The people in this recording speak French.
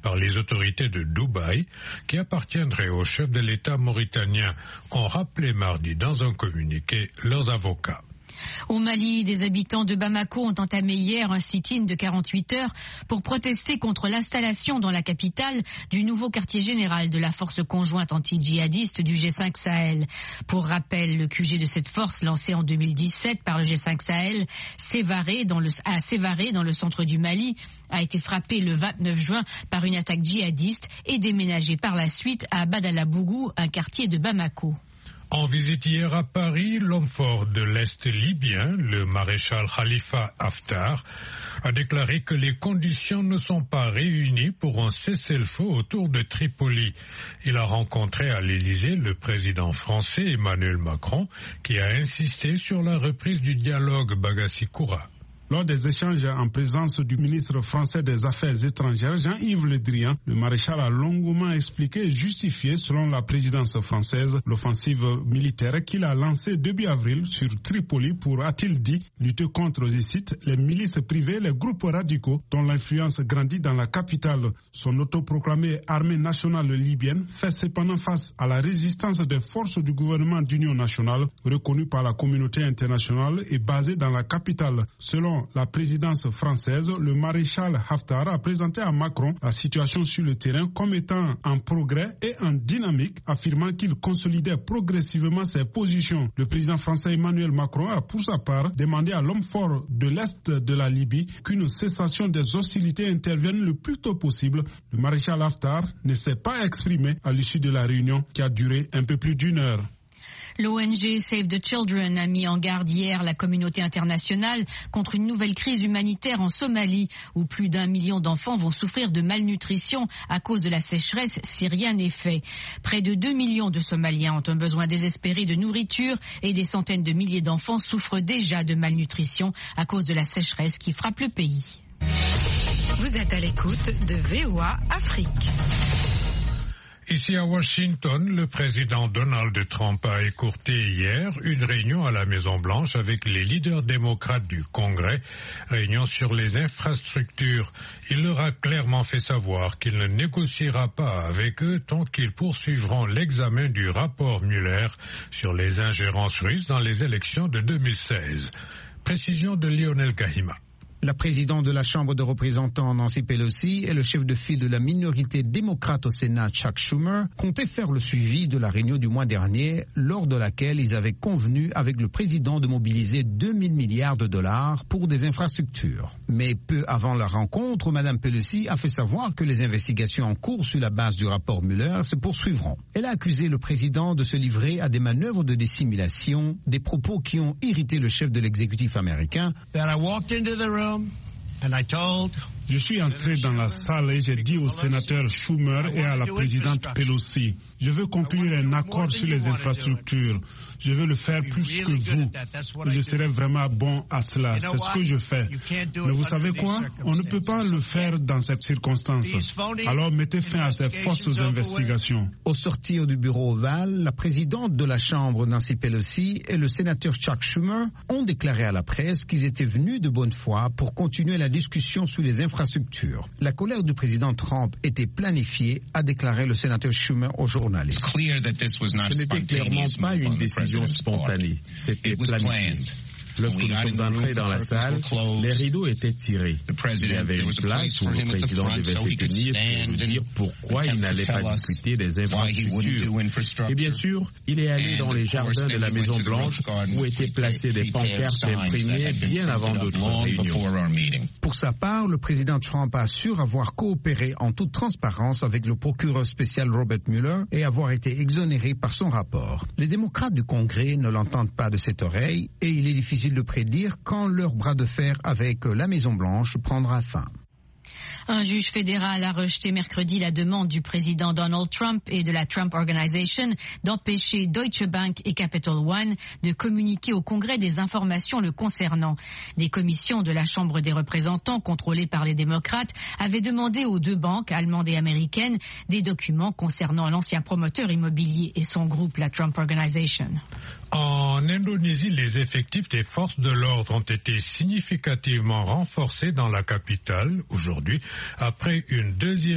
par les autorités de Dubaï, qui appartiendraient au chef de l'État mauritanien, ont rappelé mardi dans un communiqué leurs avocats. Au Mali, des habitants de Bamako ont entamé hier un sit-in de 48 heures pour protester contre l'installation dans la capitale du nouveau quartier général de la force conjointe anti-djihadiste du G5 Sahel. Pour rappel, le QG de cette force, lancé en 2017 par le G5 Sahel, à Sévaré, dans le centre du Mali, a été frappé le 29 juin par une attaque djihadiste et déménagé par la suite à Badalabougou, un quartier de Bamako. En visite hier à Paris, l'homme fort de l'Est libyen, le maréchal Khalifa Haftar, a déclaré que les conditions ne sont pas réunies pour un cessez-le-feu autour de Tripoli. Il a rencontré à l'Élysée le président français Emmanuel Macron, qui a insisté sur la reprise du dialogue Bagassi-Koura. Lors des échanges en présence du ministre français des Affaires étrangères, Jean-Yves Le Drian, le maréchal a longuement expliqué et justifié, selon la présidence française, l'offensive militaire qu'il a lancée début avril sur Tripoli pour, a-t-il dit, lutter contre, je cite, les milices privées, les groupes radicaux dont l'influence grandit dans la capitale. Son autoproclamée armée nationale libyenne fait cependant face à la résistance des forces du gouvernement d'union nationale, reconnues par la communauté internationale et basée dans la capitale. Selon la présidence française, le maréchal Haftar a présenté à Macron la situation sur le terrain comme étant en progrès et en dynamique, affirmant qu'il consolidait progressivement ses positions. Le président français Emmanuel Macron a pour sa part demandé à l'homme fort de l'Est de la Libye qu'une cessation des hostilités intervienne le plus tôt possible. Le maréchal Haftar ne s'est pas exprimé à l'issue de la réunion qui a duré un peu plus d'une heure. L'ONG Save the Children a mis en garde hier la communauté internationale contre une nouvelle crise humanitaire en Somalie, où plus d'1 million d'enfants vont souffrir de malnutrition à cause de la sécheresse si rien n'est fait. Près de 2 millions de Somaliens ont un besoin désespéré de nourriture et des centaines de milliers d'enfants souffrent déjà de malnutrition à cause de la sécheresse qui frappe le pays. Vous êtes à l'écoute de VOA Afrique. Ici à Washington, le président Donald Trump a écourté hier une réunion à la Maison-Blanche avec les leaders démocrates du Congrès, réunion sur les infrastructures. Il leur a clairement fait savoir qu'il ne négociera pas avec eux tant qu'ils poursuivront l'examen du rapport Mueller sur les ingérences russes dans les élections de 2016. Précision de Lionel Gahima. La présidente de la Chambre des représentants, Nancy Pelosi, et le chef de file de la minorité démocrate au Sénat, Chuck Schumer, comptaient faire le suivi de la réunion du mois dernier, lors de laquelle ils avaient convenu avec le président de mobiliser 2 000 milliards de dollars pour des infrastructures. Mais peu avant la rencontre, Mme Pelosi a fait savoir que les investigations en cours sur la base du rapport Mueller se poursuivront. Elle a accusé le président de se livrer à des manœuvres de dissimulation, des propos qui ont irrité le chef de l'exécutif américain. Je suis entré dans la salle et j'ai dit au sénateur Schumer et à la présidente Pelosi, je veux conclure un accord sur les infrastructures. Je veux le faire plus que vous. Et je serai vraiment bon à cela. C'est ce que je fais. Mais vous savez quoi? On ne peut pas le faire dans cette circonstance. Alors mettez fin à ces fausses investigations. Au sortir du bureau ovale, la présidente de la Chambre, Nancy Pelosi, et le sénateur Chuck Schumer ont déclaré à la presse qu'ils étaient venus de bonne foi pour continuer la discussion sur les infrastructures. La colère du président Trump était planifiée, a déclaré le sénateur Schumer aux journalistes. Ce n'était clairement pas une décision spontanée, c'était planifié. Lorsque nous sommes entrés dans la salle, les rideaux étaient tirés. Il y avait une place où le président devait se tenir pour nous dire pourquoi il n'allait pas discuter des infrastructures. Et bien sûr, il est allé dans les jardins de la Maison-Blanche où étaient placées des pancartes imprimées bien avant d'autres réunions. Pour sa part, le président Trump assure avoir coopéré en toute transparence avec le procureur spécial Robert Mueller et avoir été exonéré par son rapport. Les démocrates du Congrès ne l'entendent pas de cette oreille et il est difficile de prédire quand leur bras de fer avec la Maison-Blanche prendra fin. Un juge fédéral a rejeté mercredi la demande du président Donald Trump et de la Trump Organization d'empêcher Deutsche Bank et Capital One de communiquer au Congrès des informations le concernant. Des commissions de la Chambre des représentants contrôlées par les démocrates avaient demandé aux deux banques allemandes et américaines des documents concernant l'ancien promoteur immobilier et son groupe, la Trump Organization. En Indonésie, les effectifs des forces de l'ordre ont été significativement renforcés dans la capitale aujourd'hui après une deuxième